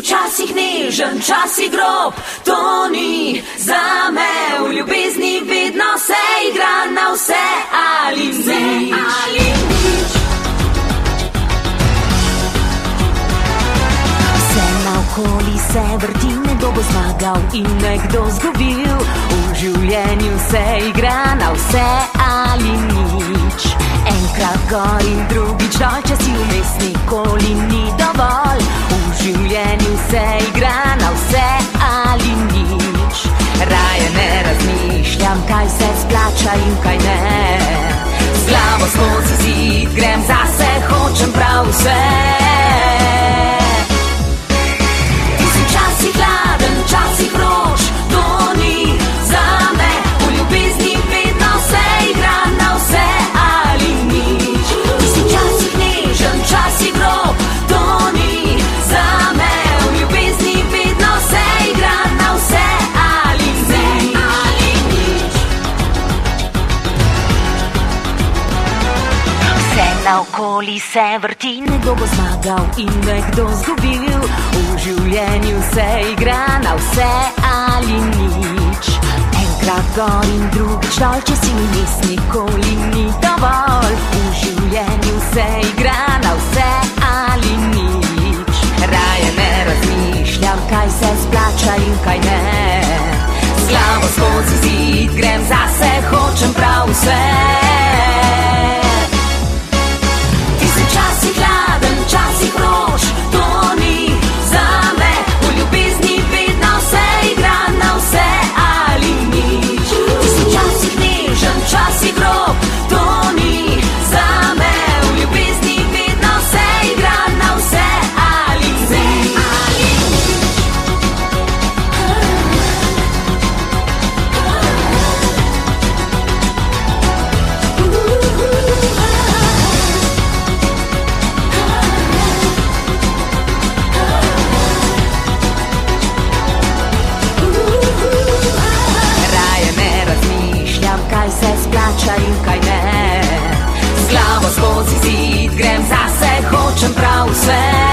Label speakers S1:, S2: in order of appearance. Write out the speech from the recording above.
S1: včasih nežen, včasih grob, to ni zame. V ljubezni vedno se igra na vse ali nič. Vse naokoli se vrti, nekdo bo zmagal in nekdo zgubil. V življenju se igra na vse ali nič. Enkrat gor in drugič dol, če si vmes, nikoli ni dovolj. V življenju se igra na vse ali nič. Raje ne razmišljam, kaj se splača in kaj ne. Z glavo skozi zid grem zase, hočem prav vse. Ti si včasih hladen, včasih vroč, to ni zame. V ljubezni vedno se igra na vse ali nič. Ti si včasih nežen, včasih grob, to ni zame. V ljubezni vedno se igra na vse ali nič. Vse naokoli se vrti, nekdo bo zmagal in nekdo zgubil. V življenju se igra na vse ali nič. Enkrat gor in drugič dol, če si vmes, nikoli ni dovolj. V življenju se igra na vse ali nič. Raje ne razmišljam, kaj se splača in kaj ne. Z glavo skozi zid grem zase, hočem prav vse. Ti si včasih hladen, včasih vroč, to ni zame. V ljubezni vedno se igra na vse ali nič. Ti si včasih nežen, včasih grob, to ni zame. V ljubezni vedno se igra na vse ali nič. Raje ne razmišljam, kaj se splača in kaj ne. Z glavo skozi zid grem zase, hočem prav vse.